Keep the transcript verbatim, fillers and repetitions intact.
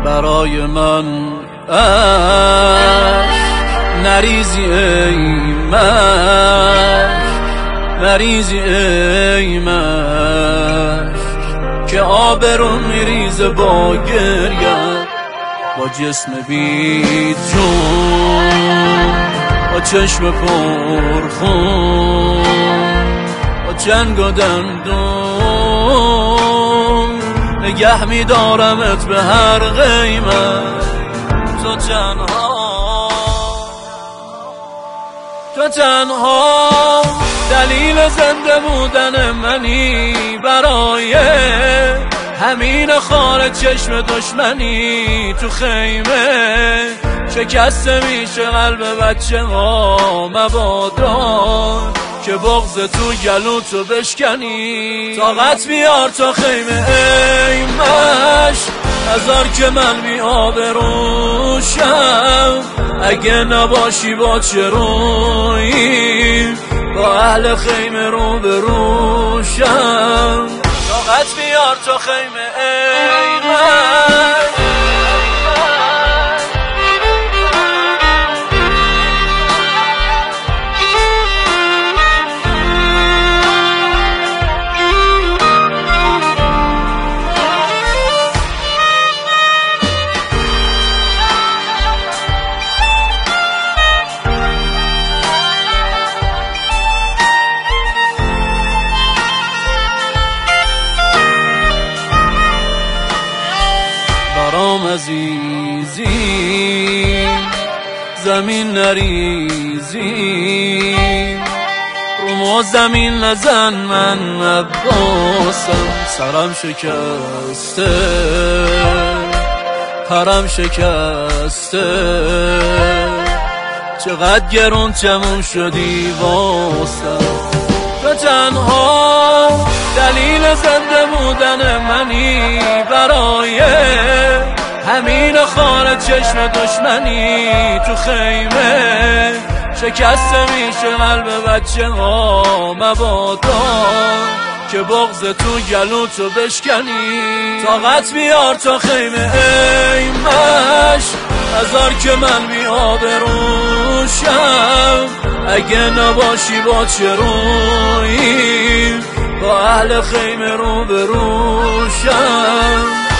برای من اشک نریزی ای مشک، نریزی ای مشک که آبرون میریزه با گریه، با جسم بی جون، با چشم پرخون، با چنگ و دندون نگه میدارمت به هر قیمت. تو تنها، تو تنها دلیل زنده بودن منی، برای همین خار چشم دشمنی تو خیمه شکسته میشه قلب بچه ها، مبادا که بغض تو گلو تو بشکنی. طاقت بیار تا خیمه ای مشک، هزار که من بی آبروشم، اگه نباشی با چه رویی با اهل خیمه رو بروشم. طاقت بیار تا خیمه ای مشک. برام عزیزی زمین نریزی، رو ما زمین نزن من عباسم، سرم شکسته پرم شکسته، چقدر گرون تموم شدی واسم. تو تنها دلیل زنده بودن منی، برای همین خار چشم دشمنی تو خیمه شکسته میشه قلب بچه ها، مبادا که بغض تو گلو تو بشکنی. طاقت بیار تا خیمه ای مشک، هزار که من بی آبروشم، اگه نباشی با چه رویی با اهل خیمه رو بروشم.